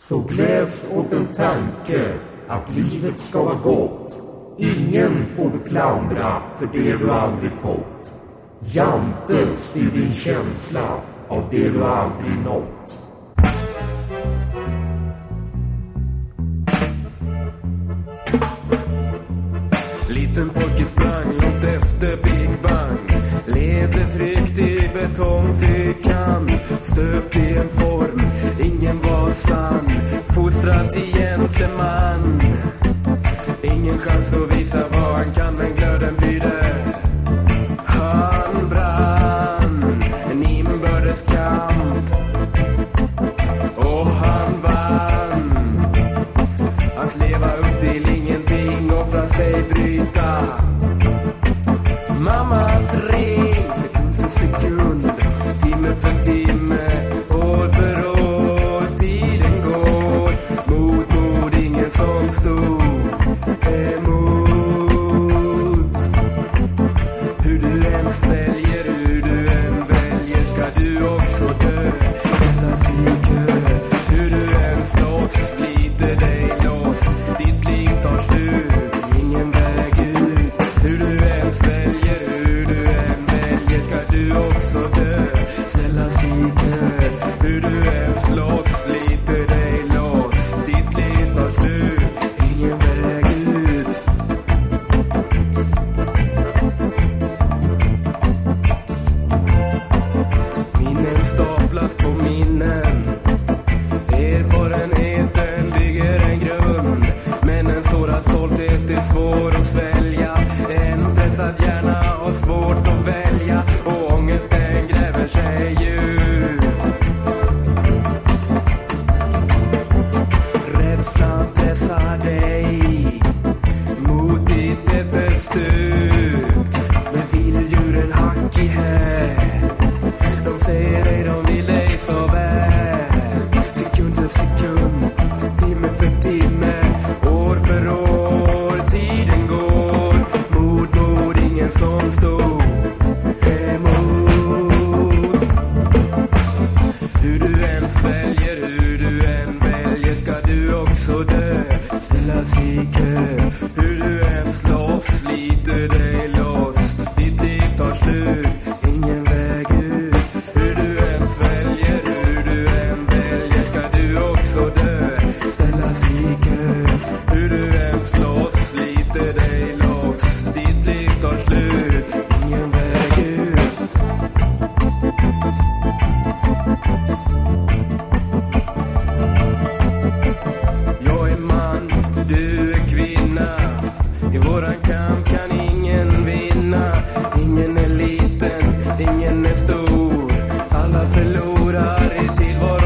Så gläds åt en tanke att livet ska vara gott. Ingen får du klandra för det du aldrig fått. Jante styr din känsla av det du aldrig nått. Liten pojke sprang långt efter Big Bang. Levde tryggt i betongfyrkant. Stöpt i en form, ingen var sann. Fostrad till gentleman. Ingen chans att visa vad han kan, men glöden byggde. Han brann en inbördeskamp. Och han vann. Att leva upp till ingenting, offra sig, bryta. Mammas ring, sekund för sekund, timme för timme, år för år. Tiden går mot ingen som stod emot. Hur du än sväljer, hur du än väljer, ska du också dö. Ställas i kö. Hur du än slåss, sliter dig loss. Ditt liv tar slut, ingen väg ut. Hur du än sväljer, hur du än väljer, ska du också dö. Ställas i kö. Hur du än slåss, sliter dig loss. Ditt liv tar slut, ingen väg ut. Minnen staplas på minnen. Erfarenheten bygger en grund. Men en sådan stolthet är svår att svälja. En pressad hjärna har svårt att välja. Och ångesten gräver sig djup. Rädslan pressar dig mot ditt ätterstup. Men vilddjuren hack i häl. De säger dig, de vill dig så väl. Sekund för sekund, timme för timme, år för år. Tiden går mot ingen som stod emot. Hur du än sväljer, hur du än väljer, ska du också dö. Ställas i kö. Hur du än slåss, sliter dig loss. Ditt liv tar slut, ingen väg ut. Hur du än sväljer, hur du än väljer, ska du också dö. Ställas i kö. Hur du än slåss, sliter dig loss. Ditt liv tar slut, ingen väg ut. Jag är man, du är kvinna. I våran kamp kan ingen vinna. Ingen är liten, ingen är stor. Alla förlorar i tillvaron.